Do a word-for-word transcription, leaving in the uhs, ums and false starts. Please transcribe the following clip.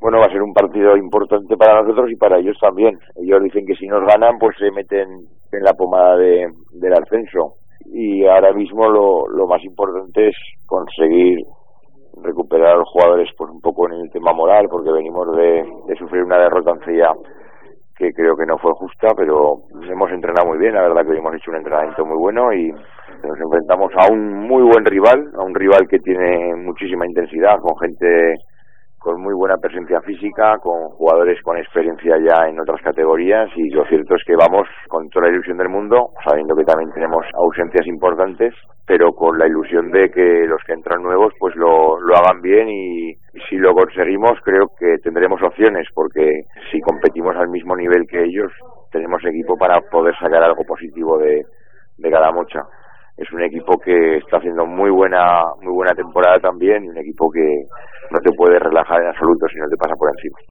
bueno, va a ser un partido importante para nosotros y para ellos también. Ellos dicen que si nos ganan, pues se meten en la pomada de, del ascenso. Y ahora mismo lo, lo más importante es conseguir recuperar a los jugadores pues un poco en el tema moral, porque venimos de, de sufrir una derrota en Cella que creo que no fue justa, pero hemos entrenado muy bien. La verdad que hoy hemos hecho un entrenamiento muy bueno y nos enfrentamos a un muy buen rival, a un rival que tiene muchísima intensidad, con gente con muy buena presencia física, con jugadores con experiencia ya en otras categorías, y lo cierto es que vamos con toda la ilusión del mundo, sabiendo que también tenemos ausencias importantes, pero con la ilusión de que los que entran nuevos pues lo, lo hagan bien, y, y si lo conseguimos creo que tendremos opciones, porque si competimos al mismo nivel que ellos tenemos equipo para poder sacar algo positivo de, de cada mocha. Es un equipo que está haciendo muy buena muy buena temporada también, y un equipo que no te puede relajar en absoluto si no te pasa por encima.